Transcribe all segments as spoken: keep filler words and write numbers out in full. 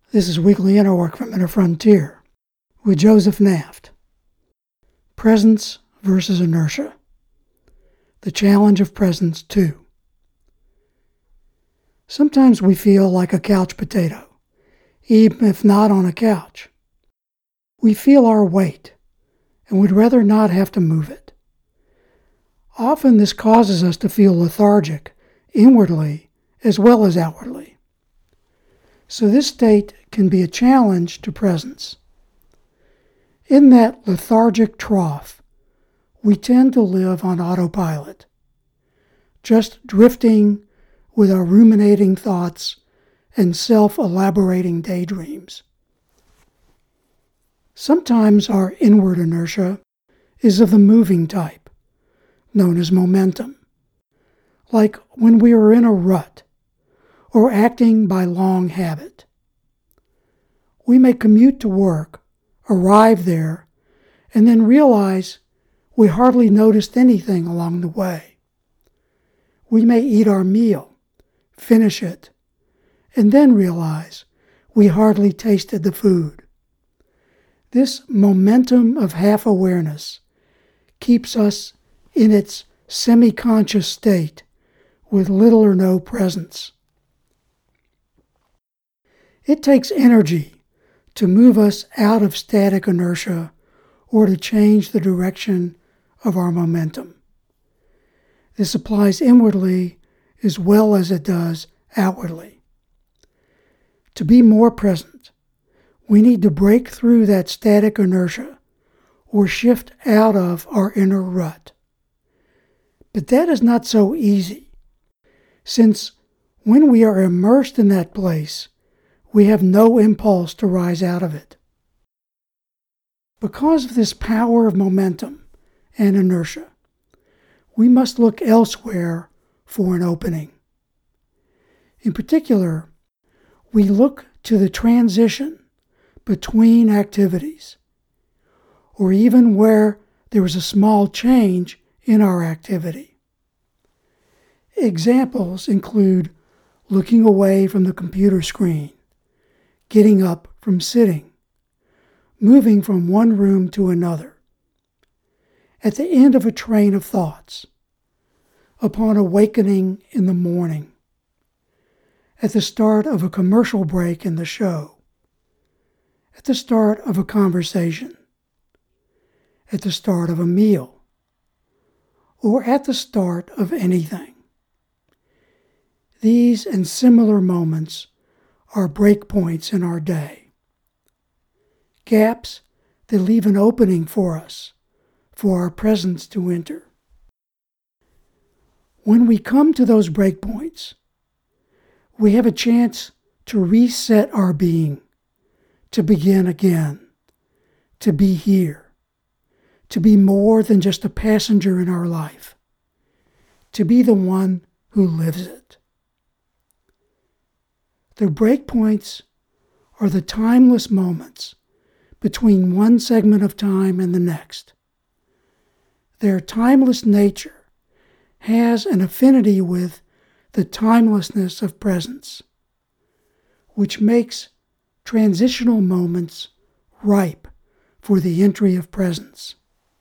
This is Weekly Inner Work from Inner Frontier with Joseph Naft. Presence versus inertia. The challenge of presence two. Sometimes we feel like a couch potato, even if not on a couch. We feel our weight and would rather not have to move it. Often this causes us to feel lethargic inwardly as well as outwardly. So this state can be a challenge to presence. In that lethargic trough, we tend to live on autopilot, just drifting with our ruminating thoughts and self-elaborating daydreams. Sometimes our inward inertia is of the moving type, known as momentum, like when we are in a rut or acting by long habit. We may commute to work, arrive there, and then realize we hardly noticed anything along the way. We may eat our meal, finish it, and then realize we hardly tasted the food. This momentum of half-awareness keeps us in its semi-conscious state with little or no presence. It takes energy to move us out of static inertia or to change the direction of our momentum. This applies inwardly as well as it does outwardly. To be more present, we need to break through that static inertia or shift out of our inner rut. But that is not so easy, since when we are immersed in that place, we have no impulse to rise out of it. Because of this power of momentum and inertia, we must look elsewhere for an opening. In particular, we look to the transition between activities, or even where there is a small change in our activity. Examples include looking away from the computer screen, getting up from sitting, moving from one room to another, at the end of a train of thoughts, upon awakening in the morning, at the start of a commercial break in the show, at the start of a conversation, at the start of a meal, or at the start of anything. These and similar moments are breakpoints in our day, gaps that leave an opening for us, for our presence to enter. When we come to those breakpoints, we have a chance to reset our being, to begin again, to be here, to be more than just a passenger in our life, to be the one who lives it. The breakpoints are the timeless moments between one segment of time and the next. Their timeless nature has an affinity with the timelessness of presence, which makes transitional moments ripe for the entry of presence.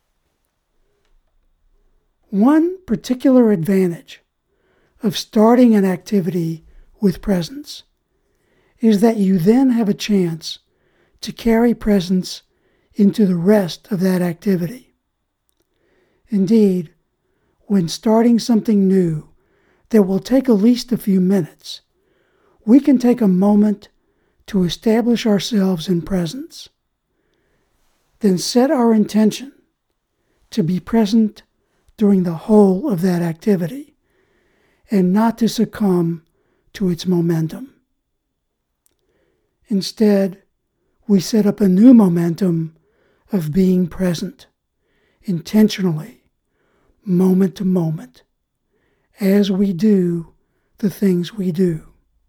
One particular advantage of starting an activity with presence is that you then have a chance to carry presence into the rest of that activity. Indeed, when starting something new that will take at least a few minutes, we can take a moment to establish ourselves in presence. Then set our intention to be present during the whole of that activity and not to succumb to its momentum. Instead, we set up a new momentum of being present, intentionally, moment to moment, as we do the things we do.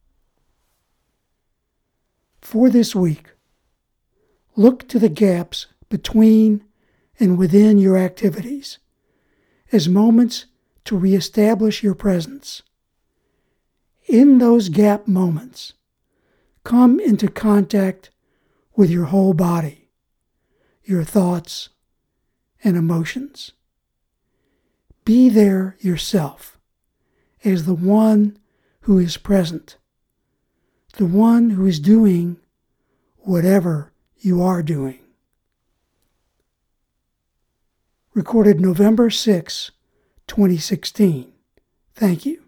For this week, look to the gaps between and within your activities as moments to reestablish your presence. In those gap moments, come into contact with your whole body, your thoughts and emotions. Be there yourself as the one who is present, the one who is doing whatever you are doing. Recorded November sixth, twenty sixteen. Thank you.